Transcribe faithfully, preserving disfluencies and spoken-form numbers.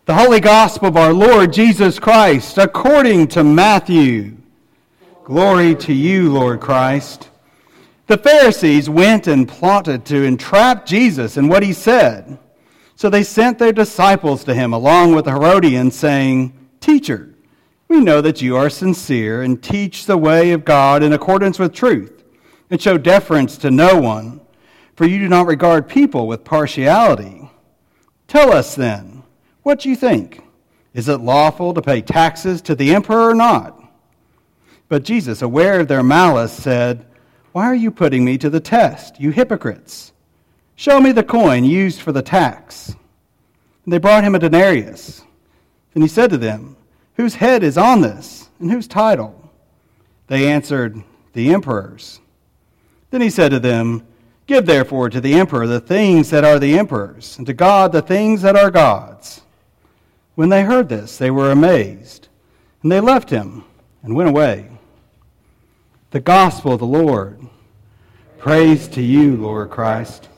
The Holy Gospel of our Lord Jesus Christ, according to Matthew. Glory to you, Lord Christ. The Pharisees went and plotted to entrap Jesus in what he said. So they sent their disciples to him along with the Herodians, saying, "Teacher, we know that you are sincere and teach the way of God in accordance with truth, and show deference to no one, for you do not regard people with partiality. Tell us then, what do you think? Is it lawful to pay taxes to the emperor or not?" But Jesus, aware of their malice, said, "Why are you putting me to the test, you hypocrites? Show me the coin used for the tax." And they brought him a denarius. Then he said to them, "Whose head is on this, and whose title?" They answered, "The emperor's." Then he said to them, "Give therefore to the emperor the things that are the emperor's, and to God the things that are God's." When they heard this, they were amazed, and they left him and went away. The Gospel of the Lord. Praise to you, Lord Christ.